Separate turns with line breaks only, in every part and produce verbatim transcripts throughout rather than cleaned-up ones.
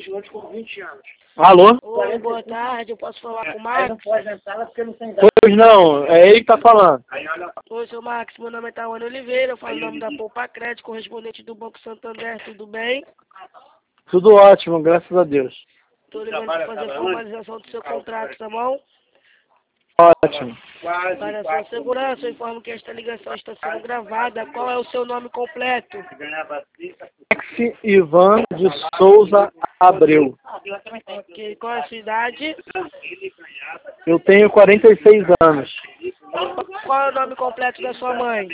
hoje com vinte anos.
Alô?
Oi, boa tarde, eu posso falar com o Max? Não pode entrar porque não tem
Pois não, é ele que tá falando.
Oi, seu Max, meu nome é Tawane Oliveira, eu falo o nome da Poupa Crédito, correspondente do Banco Santander, tudo bem?
Tudo ótimo, graças a Deus.
Estou ligando para fazer a formalização do seu contrato, tá bom?
Ótimo.
Para a sua segurança, eu informo que esta ligação está sendo gravada. Qual é o seu nome completo?
Max Ivan de Souza Abreu.
Ok, qual é a sua idade?
Eu tenho quarenta e seis anos.
Qual é o nome completo da sua mãe?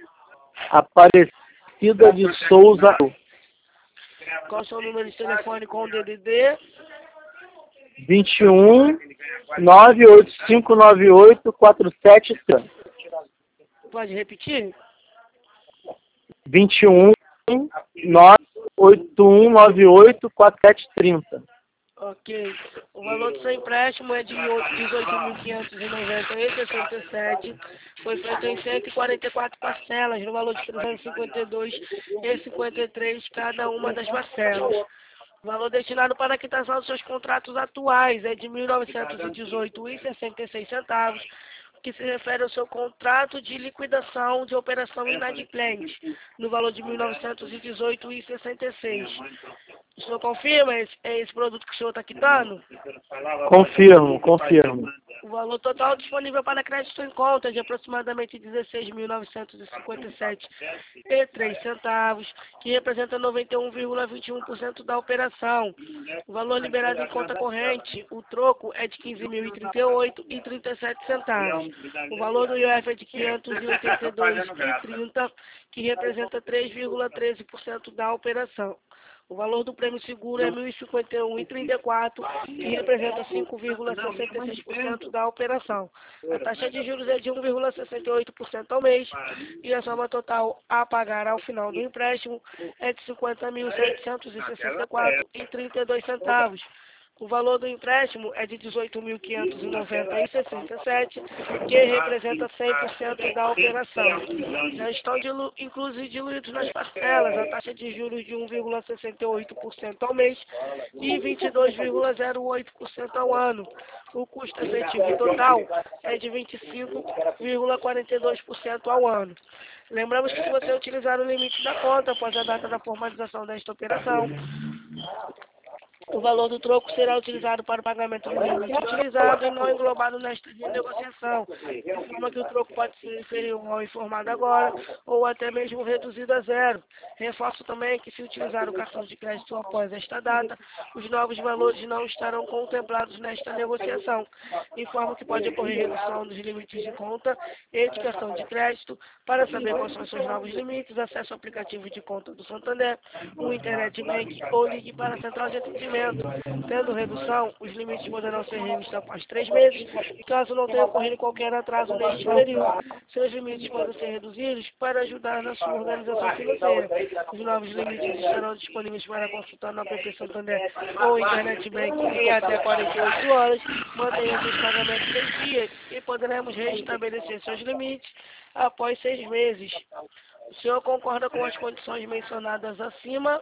Aparecida de Souza Abreu.
Qual é o seu número de telefone com o D D D?
vinte e um, nove oito cinco nove oito, quatro sete três zero.
Pode repetir?
vinte e um, nove oito um nove oito, quatro sete três zero.
Ok. O valor do seu empréstimo é de dezoito mil quinhentos e noventa e sessenta e sete. Foi feito em cento e quarenta e quatro parcelas, no valor de trezentos e cinquenta e dois reais e cinquenta e três centavos cada uma das parcelas. O valor destinado para a quitação dos seus contratos atuais é de mil novecentos e dezoito reais e sessenta e seis centavos, que se refere ao seu contrato de liquidação de operação inadimplente, no valor de mil novecentos e dezoito reais e sessenta e seis centavos. O senhor confirma esse, é esse produto que o senhor está quitando?
Confirmo, confirmo.
O valor total disponível para crédito em conta é de aproximadamente dezesseis mil novecentos e cinquenta e sete reais e três centavos, que representa noventa e um vírgula vinte e um por cento da operação. O valor liberado em conta corrente, o troco, é de quinze mil e trinta e oito reais e trinta e sete centavos. O valor do I O F é de quinhentos e oitenta e dois reais e trinta centavos, que representa três vírgula treze por cento da operação. O valor do prêmio seguro é mil e cinquenta e um reais e trinta e quatro centavos, que representa cinco vírgula sessenta e seis por cento da operação. A taxa de juros é de um vírgula sessenta e oito por cento ao mês e a soma total a pagar ao final do empréstimo é de cinquenta mil setecentos e sessenta e quatro reais e trinta e dois centavos. O valor do empréstimo é de dezoito mil quinhentos e noventa reais e sessenta e sete centavos, que representa cem por cento da operação. Já estão dilu inclusos e diluídos nas parcelas a taxa de juros de um vírgula sessenta e oito por cento ao mês e vinte e dois vírgula zero oito por cento ao ano. O custo efetivo total é de vinte e cinco vírgula quarenta e dois por cento ao ano. Lembramos que se você utilizar o limite da conta após a data da formalização desta operação, o valor do troco será utilizado para o pagamento do limite utilizado e não englobado nesta renegociação, de forma que o troco pode ser inferior ao informado agora ou até mesmo reduzido a zero. Reforço também que, se utilizar o cartão de crédito após esta data, os novos valores não estarão contemplados nesta negociação. Informo que pode ocorrer redução dos limites de conta e de cartão de crédito. Para saber quais são os seus novos limites, acesse o aplicativo de conta do Santander, o Internet Bank ou ligue para a central de atendimento. Tendo redução, os limites poderão ser revistos após três meses, caso não tenha ocorrido qualquer atraso neste período. Seus limites podem ser reduzidos para ajudar na sua organização financeira. Os novos limites estarão disponíveis para consultar no app Santander ou Internet Bank em até quarenta e oito horas. Mantenha seus pagamentos em dia e poderemos restabelecer seus limites após seis meses. O senhor concorda com as condições mencionadas acima?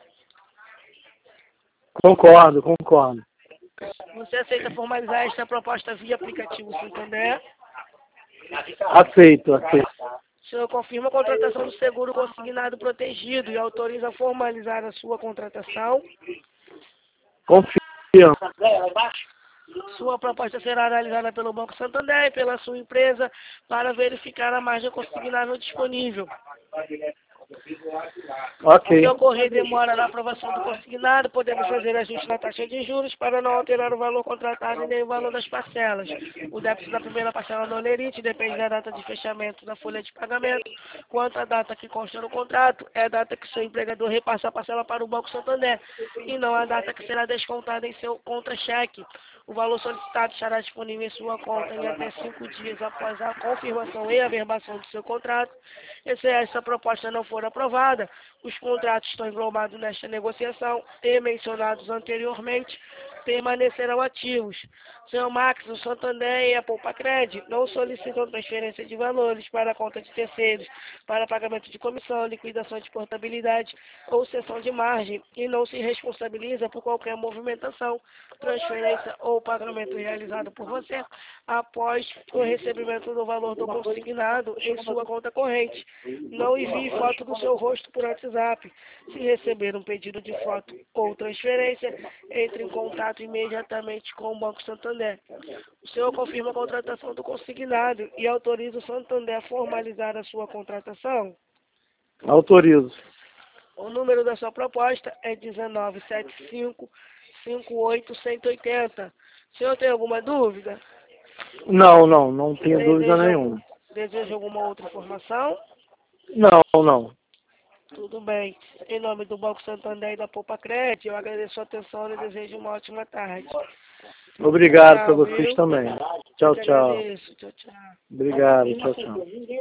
Concordo, concordo.
Você aceita formalizar esta proposta via aplicativo Santander?
Aceito, aceito.
O senhor confirma a contratação do seguro consignado protegido e autoriza a formalizar a sua contratação?
Confirmo.
Sua proposta será analisada pelo Banco Santander e pela sua empresa para verificar a margem consignável disponível.
Ok.
Se ocorrer demora na aprovação do consignado, podemos fazer ajuste na taxa de juros para não alterar o valor contratado e nem o valor das parcelas. O débito da primeira parcela no Olerite depende da data de fechamento da folha de pagamento. Quanto à data que consta no contrato, é a data que seu empregador repassa a parcela para o Banco Santander e não a data que será descontada em seu contra-cheque. O valor solicitado estará disponível em sua conta em até cinco dias após a confirmação e averbação do seu contrato. E se essa proposta não for aprovada, os contratos estão englobados nesta negociação e mencionados anteriormente permanecerão ativos. Senhor Max, o Santander e a Poupa-Cred não solicitam transferência de valores para a conta de terceiros, para pagamento de comissão, liquidação de portabilidade ou cessão de margem e não se responsabiliza por qualquer movimentação, transferência ou pagamento realizado por você após o recebimento do valor do consignado em sua conta corrente. Não envie foto do seu rosto por WhatsApp. Se receber um pedido de foto ou transferência, entre em contato imediatamente com o Banco Santander. O senhor confirma a contratação do consignado e autoriza o Santander a formalizar a sua contratação?
Autorizo.
O número da sua proposta é dezenove setenta e cinco, cinquenta e oito, cento e oitenta. O senhor tem alguma dúvida?
Não, não, não tenho
Deseja
dúvida
algum-
nenhuma.
Deseja alguma outra informação?
Não, não.
Tudo bem. Em nome do Banco Santander e da Poupa-Cred, eu agradeço a atenção e desejo uma ótima tarde.
Obrigado
Tchau,
para vocês
viu?
também.
Eu
Tchau,
que
tchau.
agradeço. Tchau, tchau.
Obrigado, tchau, tchau.